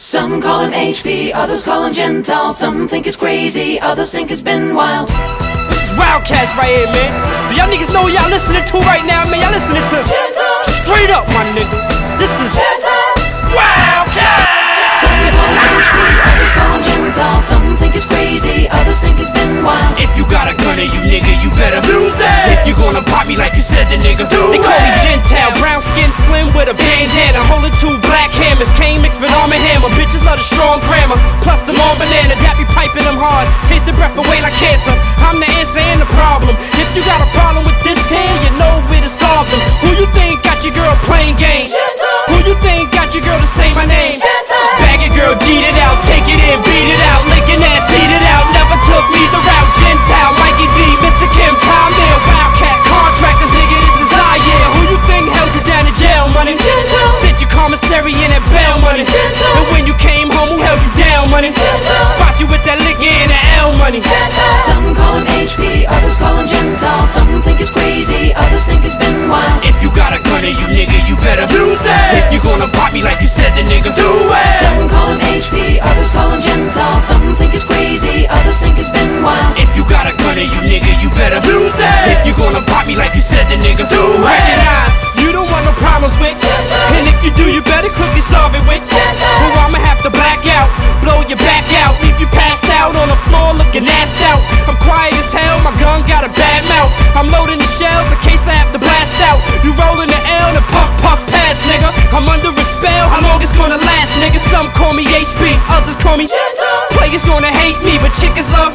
Some call him HP, others call him Gentile. Some think it's crazy, others think it's been wild. This is Wildcats right here, man. Do y'all niggas know what y'all listening to right now, man? Y'all listening to Gentile. Straight up, my nigga. This is Gentile. Wildcats. Some call him HP, others call him Gentile. Some think it's crazy, others think it's been wild. If you got a gun at you, nigga, you better use it. If you gonna pop me like you said, the nigga They call me Gentile, brown skin, slim with a bandana, holding two black hammers, cane mixed with Arm & Hammer. Bitches love the strong grammar, plus the long banana. That be piping them hard, taste the breath away like cancer. I'm the answer and the problem. If you got a problem with this here, you know where to solve them. Who you think got your girl playing games? Who you think got your girl to say my name? Bag your girl, G'd it out, take it in, beat it out, licking ass, eat it out. Never took me the route. Gentile, Mikey D, Mr. Kim, Tom Neal, Wildcats, contractors, nigga, this is I, yeah. Who you think held you down in jail, money? Sent your commissary in that bail money. And when you came home, who held you down, money? Spot you with that liquor and that L money. Some call him HP, others call him Gentile. Some think it's crazy, others think it's been wild. If you got a gun at you, nigga, you better use it. If you gonna pop me like you said, the nigga do it. Some call him HP, others call him Gentile. Some think it's crazy, others think it's been wild. If you got a gun at you, nigga, you better use it. If you gonna pop me like you said, the nigga do it. Recognize, you don't want no problems with. And if you do, you better quickly solve it with. Or I'ma have to black out, blow your back out, leave you passed out on the floor looking assed out. I'm quiet as hell, my gun got a bad mouth. I'm loading the shells in case I have to blast out. You rolling the L and puff puff pass, nigga. I'm under a spell, how long it's gonna last, nigga? Some call me HP, others call me Players gonna hate me, but chickens love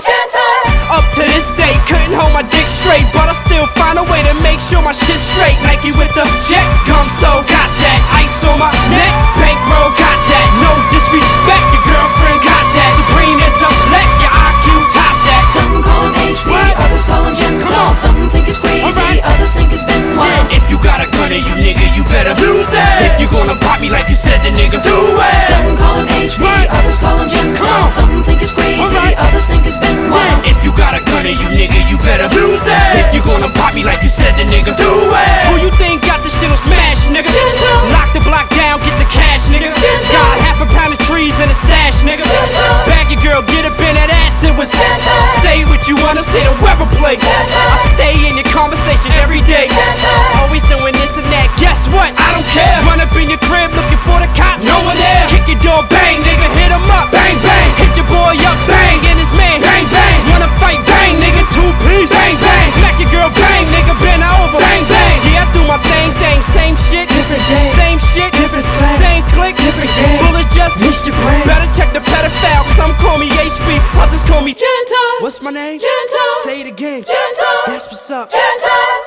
Up to this day, couldn't hold my dick straight, but I still find a way to make sure my shit's straight. Nike with the jet gum, so got that ice on my neck, bankroll got that. No disrespect, your girlfriend got that. Supreme intellect, your IQ top that. Some call him HP, others call him Gentile. Some think it's crazy, others think it's been wild. If you got a gun at you, nigga, you better use it. If you gonna pop me like you said, the nigga do it. Some call him HP, others call him Gentile. Some think it's crazy, others think it's been wild. If you got a gun at you, nigga, you better use it. If you gonna pop me like you said, the nigga do it. Who you think got the shit on smash, nigga? Lock the block down, get the cash, nigga. Got half a pound of trees in a stash, nigga. Bag your girl, get up in that ass, it was say what you wanna say, don't ever play. I stay in your conversation every day. Always doing this and that, guess what? I don't care. Run up in your crib looking for the cops, no one there. Kick your door, bang, nigga, hit him up, bang, bang. Hit your boy up, bang, and his man, bang, bang. Wanna fight, bang, nigga, two piece, bang, bang. Smack your girl, bang, nigga, bend her over, bang, bang. Yeah, I do my thing, same shit, different day. Same shit, different slang. Same click, different game. Bullets just missed your brain. Better check the pedophile, some call me HP, others call me Gentile. What's my name? Gentile. Say it again. Gentile. That's what's up. Gentile.